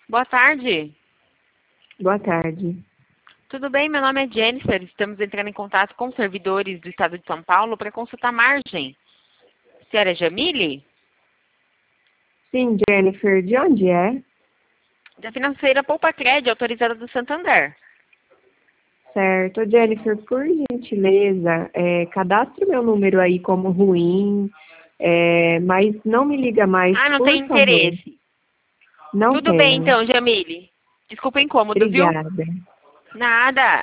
Boa tarde. Boa tarde. Tudo bem? Meu nome é Jennifer. Estamos entrando em contato com os servidores do Estado de São Paulo para consultar margem. Senhora Jamile? Sim, Jennifer, de onde é? Da financeira Poupa Crédito, autorizada do Santander. Certo. Jennifer, por gentileza, cadastre meu número aí como ruim, mas não me liga mais, Ah, não por tem favor. interesse. Não Tudo bem tenho. então, Jamile. Desculpa o incômodo, viu? Obrigada. Nada.